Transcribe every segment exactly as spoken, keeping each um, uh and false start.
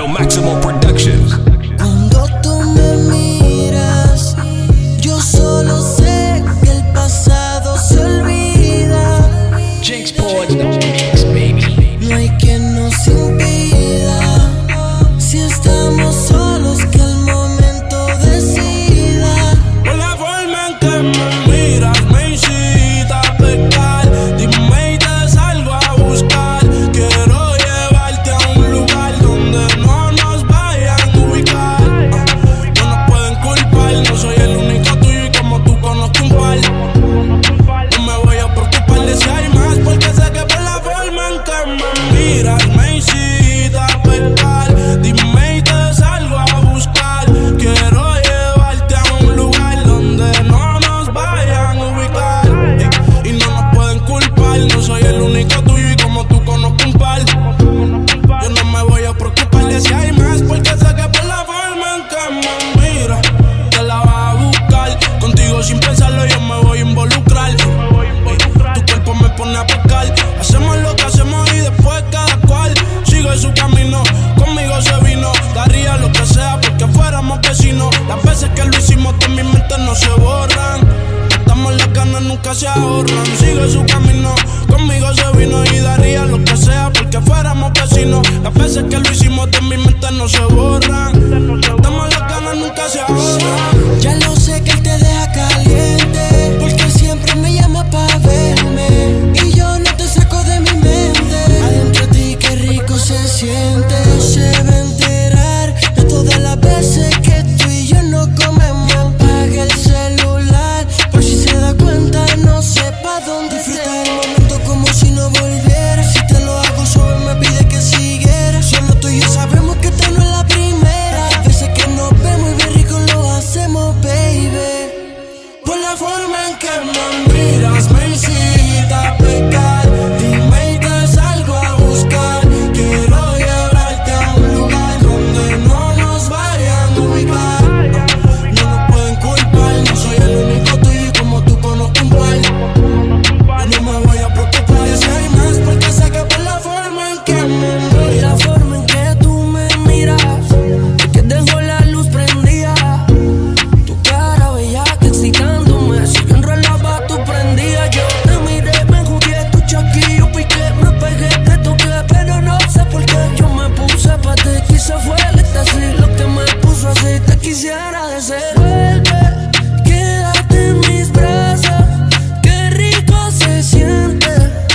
El Máximo Productions. Cuando tú me miras, yo solo sé que el pasado se olvida. Jinx Boys, the mix, baby. No hay quien nos impida. Si estamos solos, que el momento decida. Por la forma en que me miras, me incita a pecar. Dime y te salgo a buscar. Quiero llevarte a un lugar donde no nos vayan a ubicar. Uh, no nos pueden culpar, no soy el único tuyo y como tú conozco un par. No me voy a preocupar de si hay más, porque sé que por la forma en que me miras, me incita a pecar. Dime y te salgo a buscar. Quiero llevarte a un lugar donde no nos vayan a ubicar. Y, y no nos pueden culpar, no soy el único tuyo y como tú conozco un par. Yo no me voy a preocupar de si hay más, porque sé que por la forma en que me mira, te la vas a buscar. Contigo sin pensarlo yo me voy a involucrar. Tu cuerpo me pone a pecar. Hacemos lo que hacemos y después cada cual sigue su camino. Conmigo se vino, daría lo que sea porque fuéramos vecinos. Las veces que lo hicimos de mi mente no se borran. Estamos las ganas, nunca se ahorran. Sigue su camino, conmigo se vino y daría lo que sea porque fuéramos vecinos. Las veces que lo hicimos de mi mente no se borran. Estamos las ganas, nunca se ahorran. Ya lo sé que él te deja caliente, porque él siempre me llama pa' verme y yo no te saco de mi mente. Adentro de ti qué rico se siente. No se va a enterar de todas las veces que tú y yo no comemos. Apaga el celular por si se da cuenta, no sepa dónde disfruta el momento como si no volviera. Si te lo hago suave me pide que siguiera. Solo tú y yo sabemos que esta no es la primera. Hay veces que nos vemos y bien rico lo hacemos, baby. Por la forma en que me miras me incita a pecar. Dime y te salgo a buscar. Quiero llevarte a un lugar donde no nos vayan a ubicar. No nos pueden culpar, no soy el único tuyo y como tú conozco un par. Yo no me voy a preocupar de si hay más, porque sé que por la forma en que me miras, la forma en que tú me miras, es que dejo la luz prendida. Tu cara bella que excitándome, si yo enrolaba tú prendías. Yo te miré, me jugué tu chaquillo, piqué, me pegué, te toqué, pero no sé por qué yo me puse pa' ti. Quizá fue el éxtasis lo que me puso así. Te quisiera desear. Vuelve, quédate en mis brazos, qué rico se siente.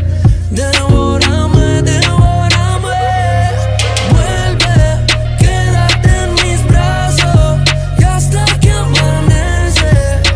Devórame, devórame. Vuelve, quédate en mis brazos y hasta que amanece.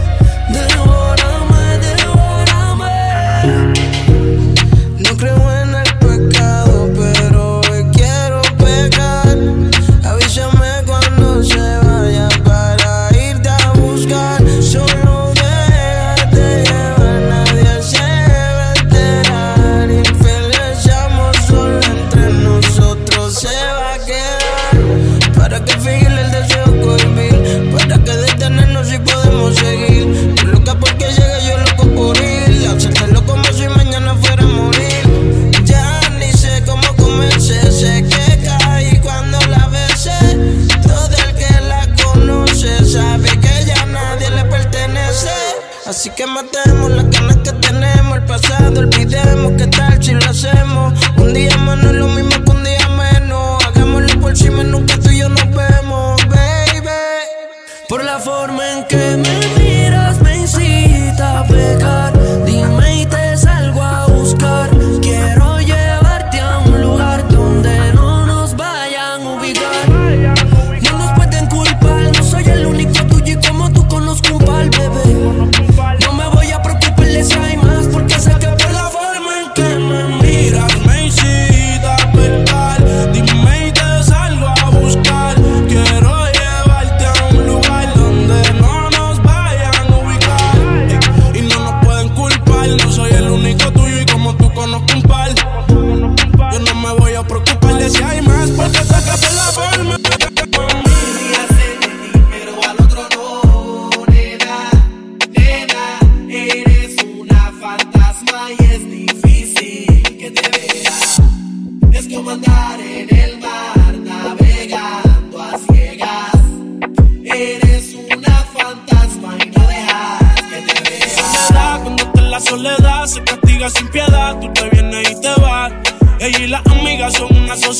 Devórame, devórame. No creo en el pecado, pero hoy quiero pecar. Avísame cuando se vaya para irte a buscar. Solo déjate llevar, nadie se va a enterar. Infieles seamos, solo entre nosotros se va a quedar. ¿Para que fingir el deseo cohibir? ¿Para que detenernos si podemos seguir? Tú loca porque llega, yo loco por ir. Hacértelo como si mañana fuera a morir. Ya ni sé cómo comencé, sé que caí cuando la besé. Todo el que la conoce sabe que ya nadie le pertenece. Así que matemos las ganas que tenemos, el pasado olvidemos. ¿Qué tal si lo hacemos? Un día más no es lo mismo que un día menos. Hagámoslo por cima, nunca tú y yo nos vemos, baby. Por la forma en que me miras me incita a pecar. Dime y te salgo a buscar. Quiero llevarte a un lugar donde no nos vayan a ubicar. No nos pueden culpar, no soy el único tuyo y como tú conozco un par, bebé. No me voy a preocupar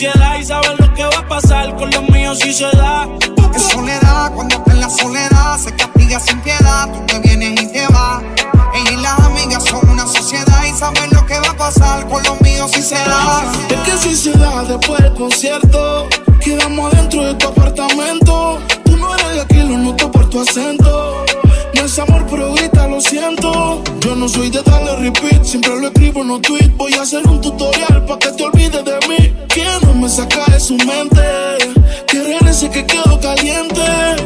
sociedad y sabes lo que va a pasar con los míos si se da. Es soledad, cuando estás en la soledad, se castiga sin piedad, tú te vienes y te vas. Ella y las amigas son una sociedad y saben lo que va a pasar con los míos si se da. Es que si se da después del concierto, quedamos dentro de tu apartamento. Tú no eres de aquí, lo noto por tu acento. No es amor, pero grita, lo siento. Yo no soy de darle repeat, siempre lo escribo en los tweets. Voy a hacer un tutorial pa' que te olvides de mí. Que no me saca de su mente, que regrese que quedo caliente.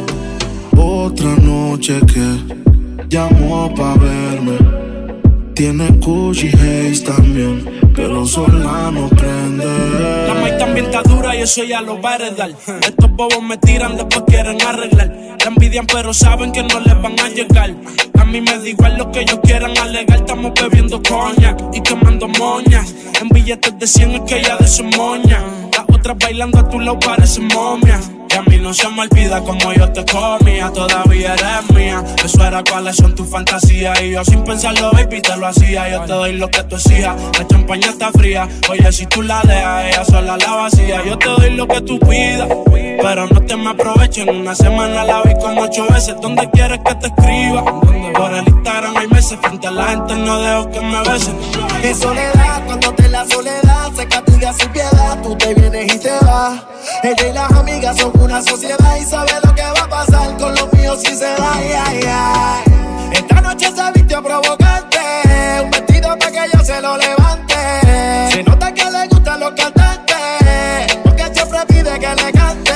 Otra noche que llamó pa' verme. Tiene Gucci Haze también, pero sola no prende. La maíz también está dura y eso ya lo va a heredar. Estos bobos me tiran, después quieren arreglar. La envidian pero saben que no les van a llegar. A mí me da igual lo que ellos quieran alegar. Estamos bebiendo coña y quemando moñas. En billetes de cien es que ella de su moña. Las otras bailando a tu lado parecen momias. Y a mí no se me olvida como yo te comía. Todavía eres mía. Eso era cuáles son tus fantasías. Y yo sin pensarlo, baby, te lo hacía. Yo te doy lo que tú hacías. La champaña está fría. Oye, si tú la dejas, ella sola la vacía. Yo te doy lo que tú pidas, pero no te me aproveches. En una semana la vi como ocho veces. ¿Dónde quieres que te escriba? Por el Instagram hay meses. Frente a la gente no dejo que me besen. Es soledad, cuando te la soledad se castiga sin piedad, tú te vienes y te vas. Ella y las amigas son una sociedad y sabe lo que va a pasar con los míos si se da. Ay, ay, ay. Esta noche se vistió provocante, un vestido para que ella se lo levante. Se nota que le gustan los cantantes, porque siempre pide que le cante.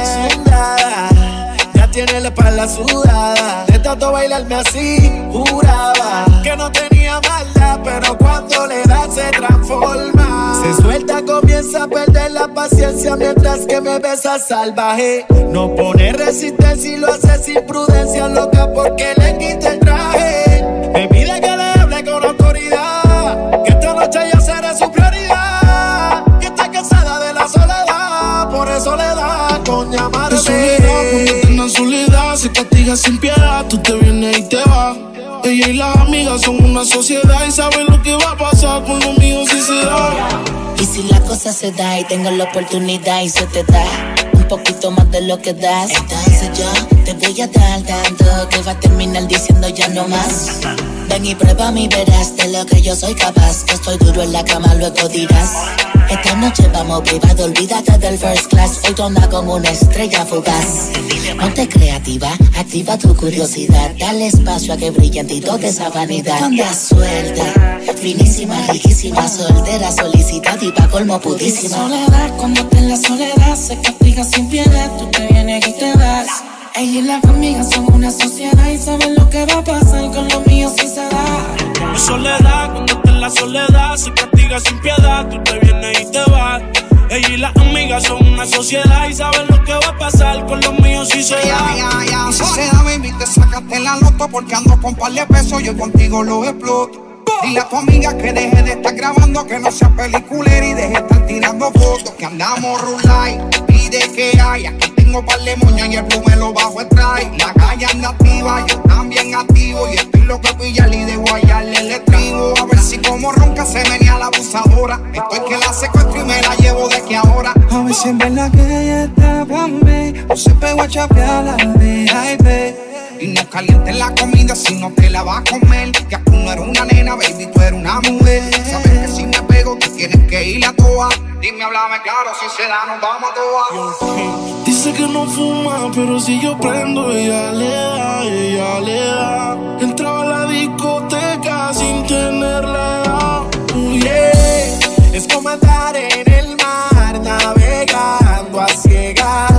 Sudada, ya tiene la espalda sudada, de tanto bailarme así, juraba que no tenía maldad, pero cuando le da se transforma. Se suelta, comienza a perder la paciencia mientras que me besa salvaje. No pone resistencia y lo hace sin prudencia, loca porque le quita el traje. Me pide que le hable con autoridad, que esta noche ya será su prioridad, que está cansada de la soledad, por eso le da con llamarme. Es soledad, cuando estás en la soledad se castiga sin piedad, tú te vienes y te vas. Ella y las amigas son una sociedad y saben lo que va a pasar con los míos si se da. Y si la cosa se da y tengo la oportunidad y se te da un poquito más de lo que das, entonces yo te voy a dar tanto que va a terminar diciendo ya no más. Ven y prueba mi verás de lo que yo soy capaz, que estoy duro en la cama, luego dirás. Esta noche vamos privado, olvídate del first class. Hoy tú andas como una estrella fugaz. Ponte creativa, activa tu curiosidad. Dale espacio a que brille en ti toda esa vanidad. Andas suerte, finísima, riquísima, soltera, solicitada y pa' colmo pudísima. Soledad, cuando te en la soledad se castiga sin piedad, tú te vienes y te vas. Ella y las amigas son una sociedad y saben lo que va a pasar con los míos si se da. Es soledad, cuando estás en la soledad se castiga sin piedad, tú te vienes y te vas. Ella y las amigas son una sociedad y saben lo que va a pasar con los míos si se da. Ya, ya, ya, si se da, baby, te sacaste la loto porque ando con par de pesos, yo contigo lo exploto. Dile a tu amiga que deje de estar grabando, que no sea peliculera y deje de estar tirando fotos. Que andamos rulay, pide que haya. Aquí tengo par de moñas y el blue me lo bajo el try. La calle anda activa, yo también activo. Y estoy loco de pillarle y de guayarle el estribo. A ver si como ronca se venía la abusadora. Estoy que la secuestro y me la llevo de que ahora. A ver si en verdad que ella está bambi, o se pegó a chapear la V I P. Y no calientes la comida si no te la vas a comer. Que tú no eres una nena, baby, tú eres una mujer. Sabes que si me pego, tú tienes que ir a toa. Dime, háblame claro, si se da, nos vamos a toa. Dice que no fuma, pero si yo prendo, ella le da, ella le da. Entraba a la discoteca sin tenerla edad. Oh, yeah. Es como andar en el mar, navegando a ciegas.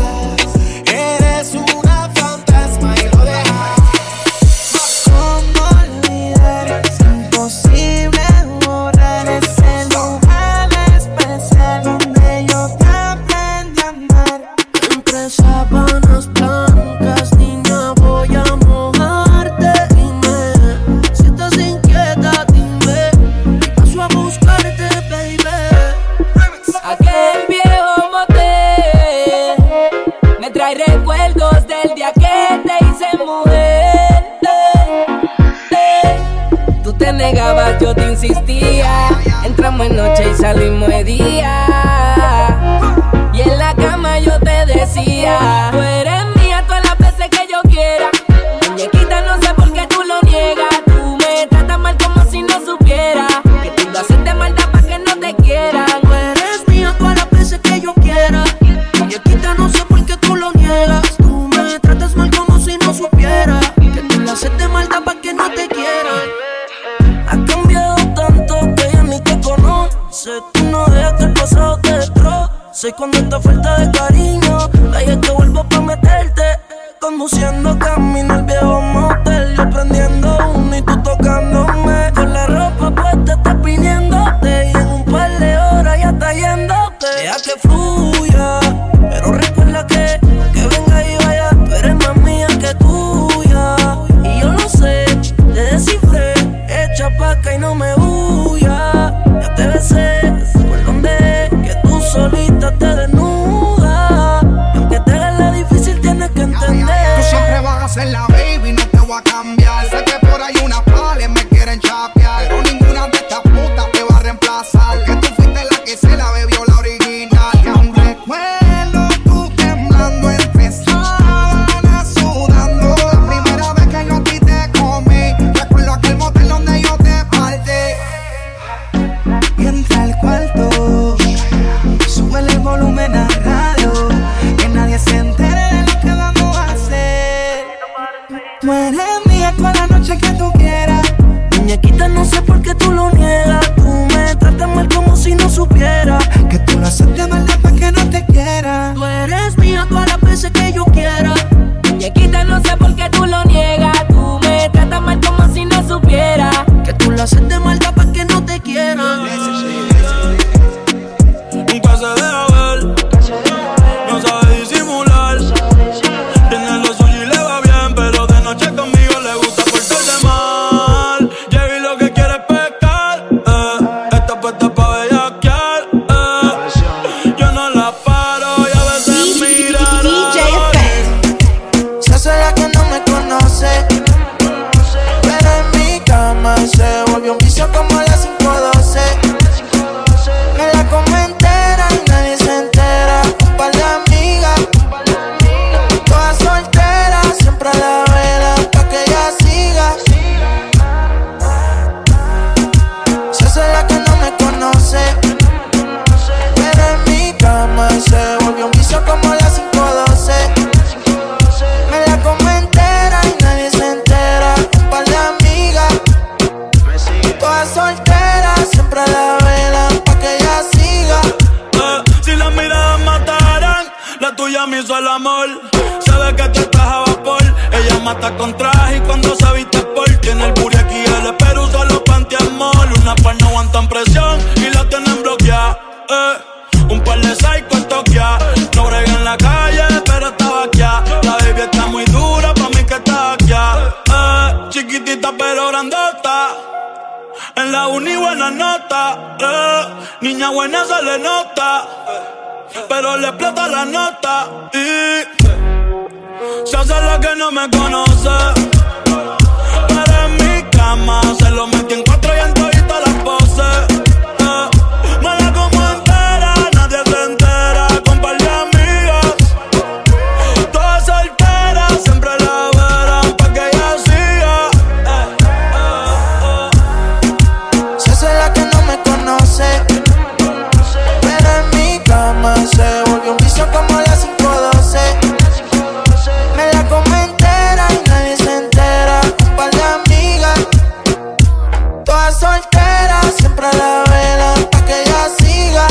Eres una fantasma y lo dejas. ¿Cómo olvidar? Es imposible borrar ese lugar especial donde yo te aprendí a amar. Entre sábanas blancas, niña, voy a mojarte. Dime, si estás inquieta, dime, y paso a buscarte, baby. Aquel viejo motel me trae recuerdos del día que te hice mujer. Tú te negabas, yo te insistía. Entramos en noche y salimos de día. falta de cariño. Ahí es que vuelvo pa' meterte. Conduciendo camino al viejo motel. Yo prendiendo uno y tú tocándome. Con la ropa puesta estás pidiéndote. Y en un par de horas ya está yéndote. Deja que fluya, pero recuerda que que venga y vaya, tú eres más mía que tuya. Y yo lo sé, te descifré. Echa pa' acá y no me huya. Ya te besé, por donde que tú solita te desnudas. Y aunque te haga la difícil tienes que entender. Tú siempre vas a ser la baby, no te voy a cambiar. Sé que por ahí unas pales me quieren chapear, pero ninguna de estas putas te va a reemplazar. Que tú fuiste la que se la bebió la original. Y aún recuerdo tú temblando entre sábanas sudando. La primera vez que yo a ti te comí. Recuerdo aquel motel donde yo te partí. Y entra al cuarto, súbele el volumen a radio, que nadie se entere de lo que vamos a hacer. Tú eres mía toda la noche que tú quieras. Muñequita, no sé por qué tú lo niegas. Tú me tratas mal como si no supieras que tú lo haces de maldad pa' que no te quiera. tú eres mía todas las veces que yo quiera. Muñequita, no sé por qué tú lo niegas. Tú me tratas mal como si no supieras Que tú lo haces de maldad pa' que no te quiera. Nunca se deja ver, no sabe disimular. Tiene lo suyo y le va bien, pero de noche conmigo le gusta portarse mal. Llega y lo que quiere es pescar, eh. Está puesta pa' bellaquear, eh. Yo no la paro y a veces miraron. Se hace la que no me conoce, pero en mi cama se volvió un vicio como las cinco doce. Me la como entera y nadie se entera. Un par de amigas, todas solteras, siempre a la vela pa' que ella siga. Se hace la que no me conoce, pero en mi cama se volvió un vicio como las cinco doce. Me la como entera y nadie se entera. Un par de amigas, todas solteras, siempre a la vela pa' que ella siga. Eh, si las miradas mataran, la tuya me hizo el amor. Se ve que tú estás a vapor. Ella mata con traje y cuando se viste por. Tiene el booty aquí, el pero usa los pantiamol. Una par no aguantan presión y la tienen bloqueada. Eh, un par de psycho toquea. No brega en la calle, pero está vaqueada. La baby está muy dura, pa' mí que está vaqueada. Eh, chiquitita pero grandota. En la uni buena nota, eh. Niña buena se le nota, pero le explota la nota. Y se hace la que no me conoce, pero en mi cama se lo metí en cuatro y en todita las poses, eh. Me la como entera, nadie se entera. Con par de amigas, todas solteras, siempre la verán pa' que ella siga. eh, eh, eh. Se hace la que no me conoce, pero en mi cama se volvió un vicio como las cinco doce. Me la como entera y nadie se entera. Un par de amigas, todas solteras, siempre a la vela pa' que ella siga.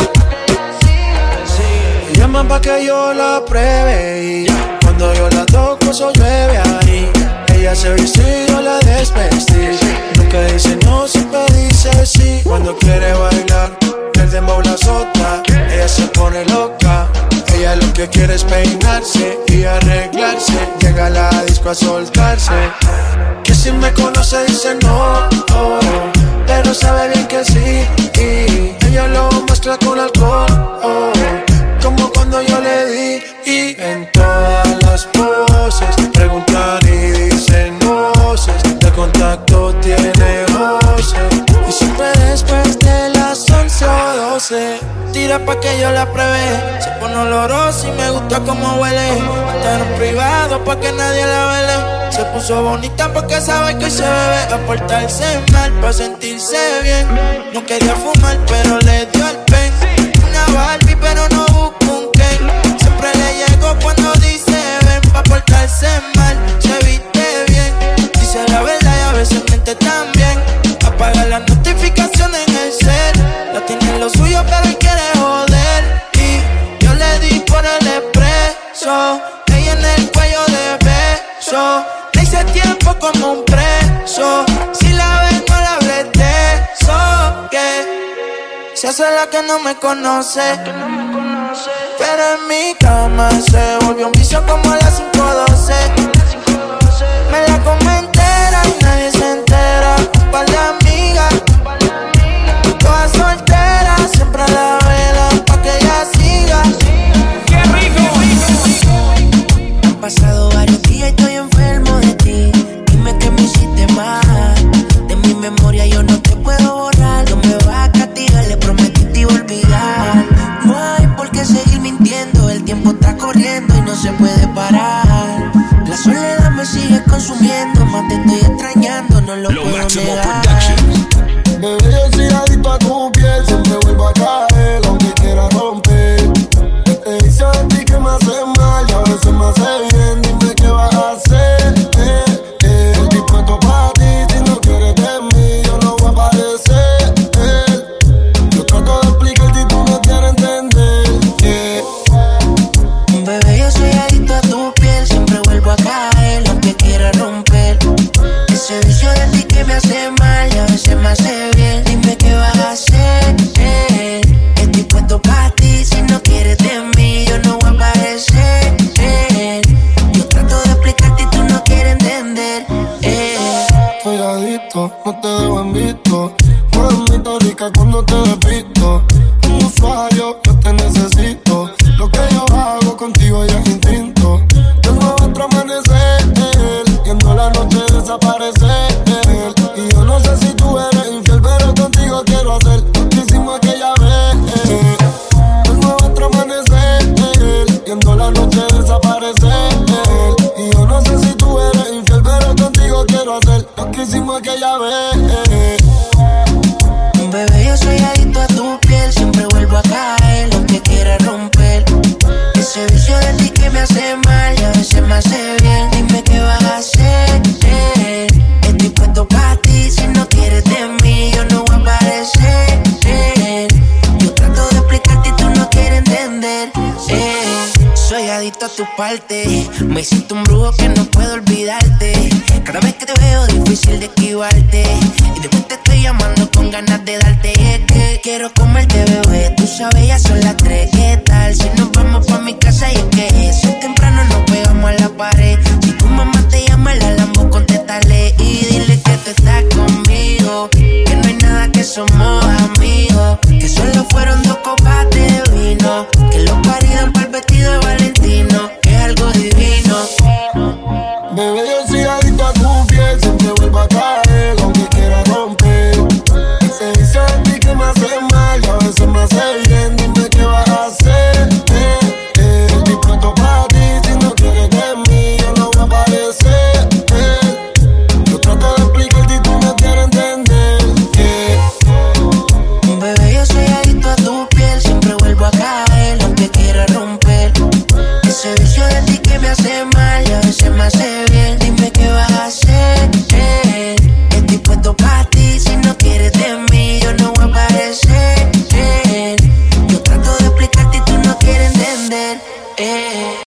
Llama pa' que yo la pruebe y cuando yo la toco eso llueve ahí. Ella se viste y yo la desvestí. Nunca dice no, siempre dice sí. Cuando quiere bailar, el dembow la azota. Ella se pone loca. Ella lo que quiere es peinarse y arreglarse. Llega a la disco a soltarse. Que si me conoce dice no, oh, pero sabe bien que sí. Y ella lo mezcla con alcohol, oh, como cuando yo le di. Y en todas las poses preguntan y dicen voces. De contacto tiene voces. Y siempre después de las once o doce Tira pa' que yo la pruebe. Se pone olorosa y me gusta como huele. Hasta en privado pa' que nadie la vele. Se puso bonita porque sabe que hoy se bebe. A portarse mal pa' sentirse bien. No quería fumar pero le dio el pen. Una Barbie pero no busca un Ken. Siempre le llego cuando dice ven. Pa' portarse mal, se viste bien. Dice la verdad y a veces miente también. Apaga las notificaciones en el cel. La tiene en lo suyo pero él quiere joder. Y yo le di por el expreso. Ella en el cuello de beso. Le hice tiempo como un preso. Si la ves no la hables de eso. Que se hace la que no me conoce. Pero en mi cama se volvió un vicio como a las cinco doce. Me la come entera y nadie se entera. Un par de amigas, todas solteras, siempre a la vela pa' que ella siga. ¡Qué rico! Han pasado varios días y estoy enfermo de ti. Dime que me hiciste mal. De mi memoria yo no te puedo borrar. No me vas a castigar, le prometí te iba a olvidar. No hay por qué seguir mintiendo. El tiempo está corriendo y no se puede parar. La soledad me sigue consumiendo. Más te estoy extrañando, no lo Lo puedo Máximo negar. Productions. Bebé, yo soy adicto a tu piel. Siempre vuelvo a caer, aunque quiera romper. Te hice a ti que me hace mal y a veces me hace bien. Dime qué vas a hacer. Eh, eh. Estoy dispuesto para ti. Si no quieres de mí, yo no voy a aparecer. Eh. Yo trato de explicarte y tú no quieres entender. Yeah. Bebé, yo soy adicto a tu piel. Siempre vuelvo a caer, aunque quiera romper. Ese vicio de ti que me hace mal y a veces me hace bien. Dime qué vas a hacer. Eh. Estoy puesto para ti. Si no quieres de mí, yo no voy a aparecer. Eh. Yo trato de explicarte y tú no quieres entender. Eh. Soy adicto, no te dejo en visto. Mamita rica cuando te despisto. Un usuario, yo te necesito. Lo que yo hago contigo ya es instinto. De nuevo otro amanecer, viendo la noche desaparecer. Y yo no sé si tú eres infiel, pero contigo quiero hacer lo que hicimos aquella vez. De nuevo otro amanecer, viendo la noche desaparecer. Y yo no sé si tú eres infiel, pero contigo quiero hacer lo que hicimos aquella vez. Bebé, yo soy adicto a tu piel. Siempre vuelvo a caer, aunque quiera romper. Ese vicio de ti que me hace mal y a veces me hace bien. Dime qué vas a hacer. Eh. Estoy puesto para ti. Si no quieres de mí, yo no voy a aparecer. Eh. Yo trato de explicarte y tú no quieres entender. Eh. Soy adicto a tu parte. Me hiciste un brujo que no puedo olvidarte. Cada vez que te veo difícil de esquivarte. Y después te estoy llamando con ganas de darte. Es que quiero comerte, bebé. Tú sabes, ya son las tres. ¿Qué tal si nos vamos pa' mi